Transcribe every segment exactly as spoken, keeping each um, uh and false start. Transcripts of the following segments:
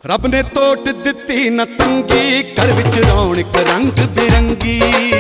रब ने तोट दिती न तंगी, घर विच रौनक रंग बिरंगी।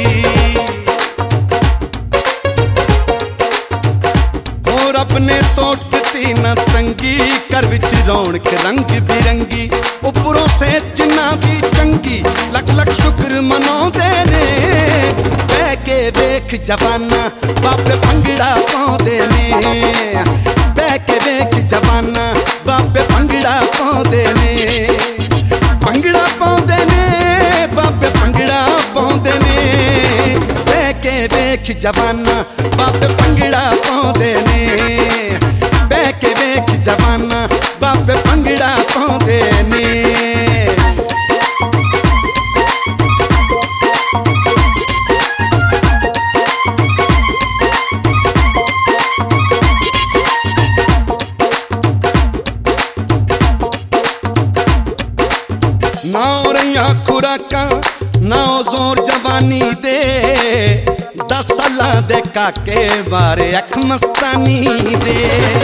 ओ रब ने तोट दिती न तंगी, घर विच रौनक रंग बिरंगी। उपरों से जिन्ना दी चंगी, लख लख शुक्र मनाउंदे ने। बह के वेख जवाना बाबे भंगड़ा पाउंदे ने। बह के वेख जवाना बाबे भंगड़ा पाउंदे ने। भंगड़ा पाउंदे ने बाबे भंगड़ा पाउंदे ने। बह के वेख जवाना बाबे भंगड़ा पाउंदे ने। बह के वेख जवाना बाबे भंगड़ा पाउंदे ने। ना हो रही खुराका ना हो जोर जवानी दे। दस साल दे काके मारे अख मस्तानी दे।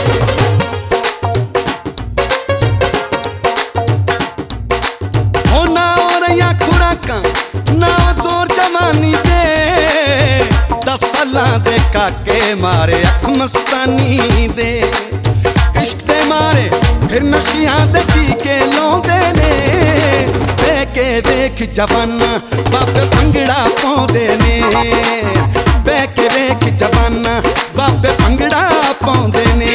हो ना हो रही खुराका ना हो जोर जवानी दे। दस साल दे काके मारे अख मस्तानी दे। इश्क दे मारे फिर नशियां दे टीके लाउंदे ने। बह के वेख जवाना बाबे भंगड़ा पाउंदे ने। बह के वेख जवाना बाबे भंगड़ा पाउंदे ने।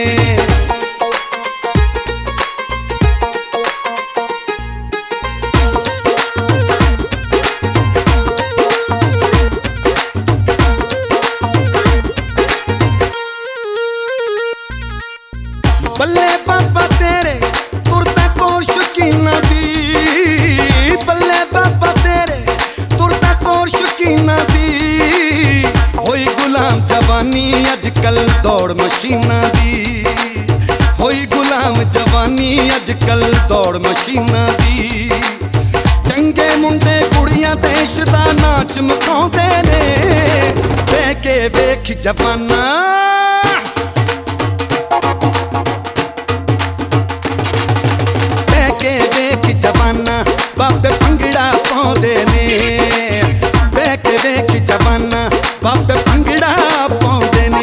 बल्ले बाबा तेरे तुरता कोर शकीना दी। बल्ले बाबा तेरे तुरता कोर शकीना दी। होई गुलाम जवानी अजकल दौड़ मशीना दी। होई गुलाम जवानी अजकल दौड़ मशीना दी। चंगे मुंडे कुड़ियां देश दा नाच मकाउंदे ने। बह के वेख जवाना जवाना बाबे भंगड़ा पाउंदे ने। बह के वेख जवाना बाबे भंगड़ा पाउंदे ने।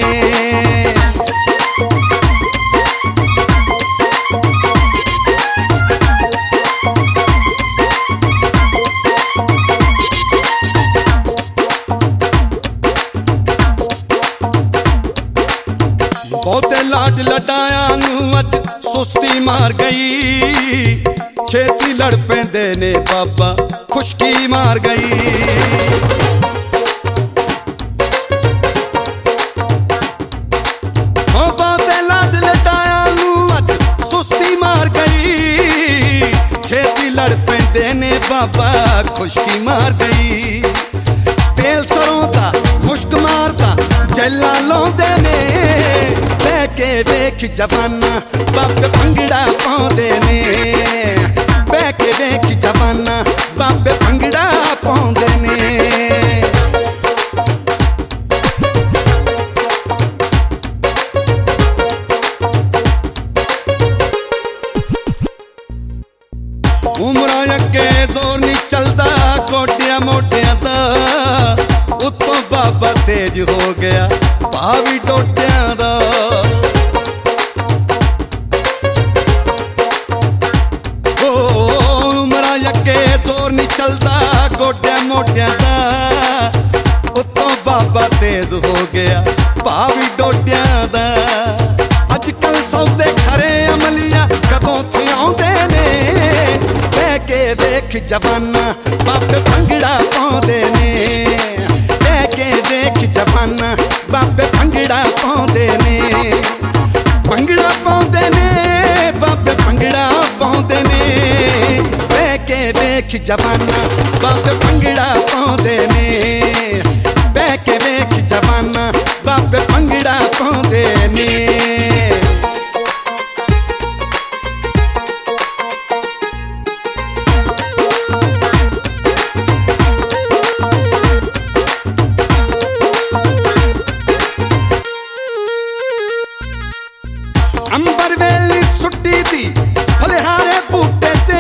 बहुते लाड लडाया नू अज सुस्ती मार गई। छेती लड़ पेंदे ने बाबा खुशकी मार गई। हो बहुते लाड लटाया नू अज सुस्ती मार गई। छेती लड़ पेंदे ने बाबा खुशकी मार गई। तेल सरों दा मुश्क मारदा जैला लाउंदे ने। बह के वेख जवाना बाबे भंगड़ा पाउंदे ने। बह के वेख जवाना बाबे भंगड़ा पाउंदे ने। उमरा अगे जोर नहीं चलदा गोडिया मोटियां दा। उत्तों बाबा तेज हो गया भावी डोडियां दा। जोर नहीं चलदा गोडिया मोटियां दा। उत्तों बाबा तेज हो गया भावी डोडियां दा। अजकल सौदे खरे अमलिया कदों थे आउंदे ने। बह के वेख जवाना बाबे भंगड़ा पाउंदे ने। बह के वेख जवाना बाबे भंगड़ा पाउंदे ने। भंगड़ा पाउंदे ने बाबे भंगड़ा पाउंदे ने। बह के वेख जवाना बाबे भंगड़ा पाउंदे ने। बह के वेख जवाना बाबे भंगड़ा पाउंदे ने। अंबर वेली सुट्टी दी फलिहारे बूटे ते।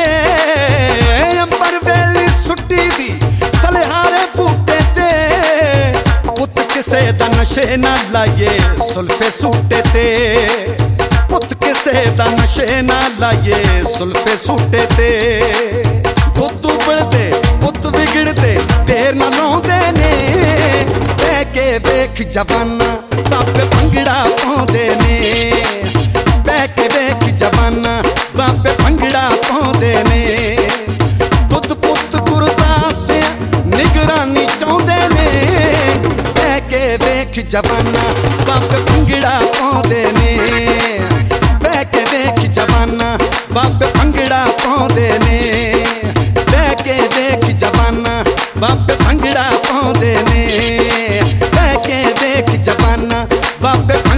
फलिहारे बूटे ते पुत किसे दा नशे ना लाइए सुल्फे सूटे ते पुत किसे दा नशे ना लाइए सुल्फे सूटे ते दुद्ध उबलदे पुत विगड़दे देर ना लाउंदे ने बह के वेख जवाना बाबे भंगड़ा पाउंदे ने बह के वेख जवाना बाबे भंगड़ा पाउंदे ने दुद्ध पुत गुरदास निगरानी चाहुंदे ने बह के वेख जवाना बाबे भंगड़ा पाउंदे ने बह के वेख जवाना बाबे भंगड़ा पाउंदे ने बह के वेख जवाना बाबे भंगड़ा पाउंदे ने बह के वेख जवाना बाबे